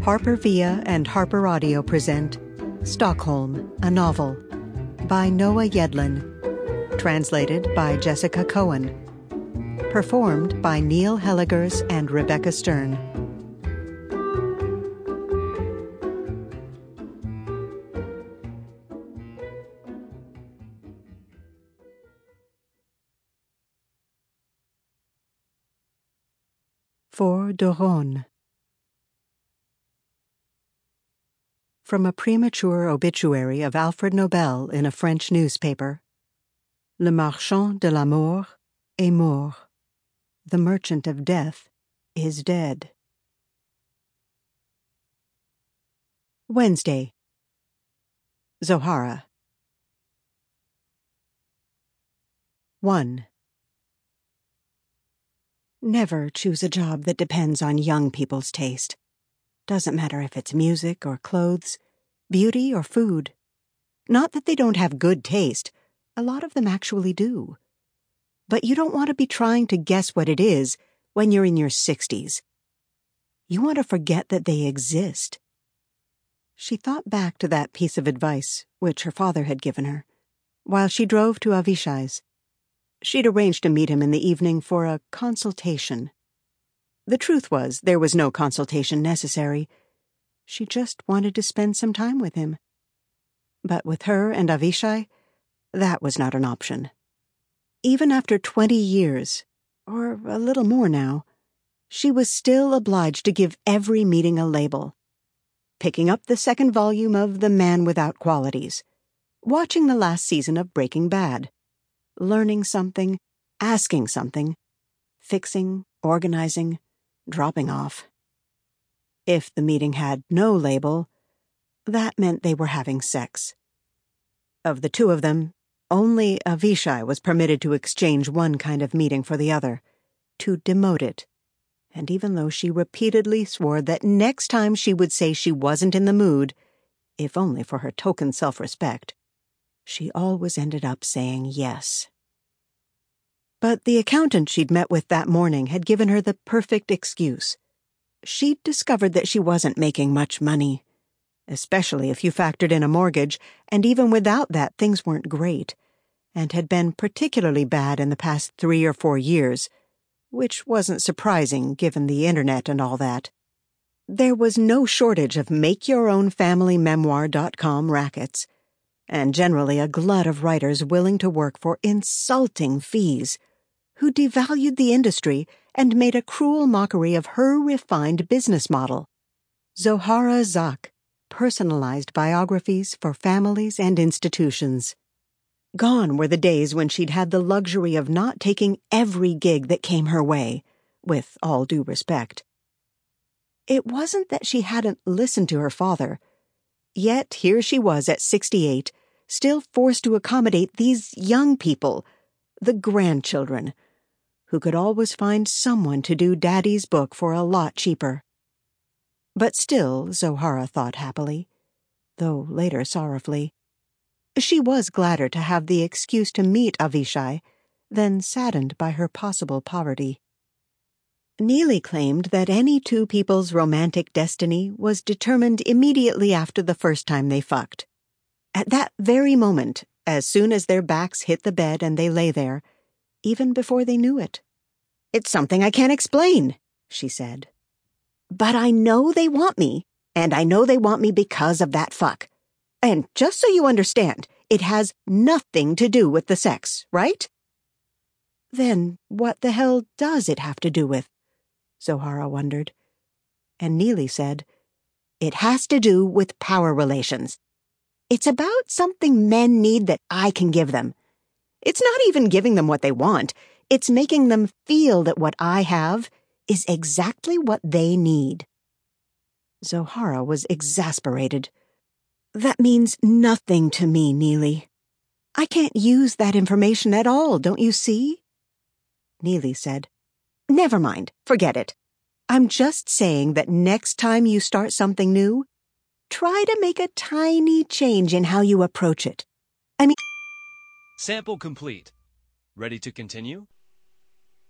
Harper Via and Harper Audio present Stockholm, a Novel by Noah Yedlin. Translated by Jessica Cohen. Performed by Neil Helligers and Rebecca Stern. For Doron. From a premature obituary of Alfred Nobel in a French newspaper. Le marchand de la mort est mort. The merchant of death is dead. Wednesday. Zohara. 1. Never choose a job that depends on young people's taste. Doesn't matter if it's music or clothes, beauty or food. Not that they don't have good taste. A lot of them actually do. But you don't want to be trying to guess what it is when you're in your 60s. You want to forget that they exist. She thought back to that piece of advice, which her father had given her, while she drove to Avishai's. She'd arranged to meet him in the evening for a consultation. The truth was, there was no consultation necessary. She just wanted to spend some time with him. But with her and Avishai, that was not an option. Even after 20 years, or a little more now, she was still obliged to give every meeting a label. Picking up the second volume of The Man Without Qualities, watching the last season of Breaking Bad, learning something, asking something, fixing, organizing, dropping off. If the meeting had no label, that meant they were having sex. Of the two of them, only Avishai was permitted to exchange one kind of meeting for the other, to demote it. And even though she repeatedly swore that next time she would say she wasn't in the mood, if only for her token self-respect, she always ended up saying yes. But the accountant she'd met with that morning had given her the perfect excuse. She'd discovered that she wasn't making much money, especially if you factored in a mortgage, and even without that things weren't great, and had been particularly bad in the past 3 or 4 years, which wasn't surprising given the internet and all that. There was no shortage of make-your-own-family-memoir.com rackets, and generally a glut of writers willing to work for insulting fees, who devalued the industry and made a cruel mockery of her refined business model. Zohara Zak, personalized biographies for families and institutions. Gone were the days when she'd had the luxury of not taking every gig that came her way, with all due respect. It wasn't that she hadn't listened to her father, yet here she was at 68, still forced to accommodate these young people, the grandchildren, who could always find someone to do Daddy's book for a lot cheaper. But still, Zohara thought happily, though later sorrowfully, she was gladder to have the excuse to meet Avishai than saddened by her possible poverty. Neely claimed that any two people's romantic destiny was determined immediately after the first time they fucked. At that very moment, as soon as their backs hit the bed and they lay there, even before they knew it. "It's something I can't explain," she said. "But I know they want me, and I know they want me because of that fuck. And just so you understand, it has nothing to do with the sex, right?" Then what the hell does it have to do with? Zohara wondered. And Neely said, "It has to do with power relations. It's about something men need that I can give them. It's not even giving them what they want. It's making them feel that what I have is exactly what they need." Zohara was exasperated. "That means nothing to me, Neely. I can't use that information at all, don't you see?" Neely said, "Never mind, forget it. I'm just saying that next time you start something new, try to make a tiny change in how you approach it. I mean..." Sample complete. Ready to continue?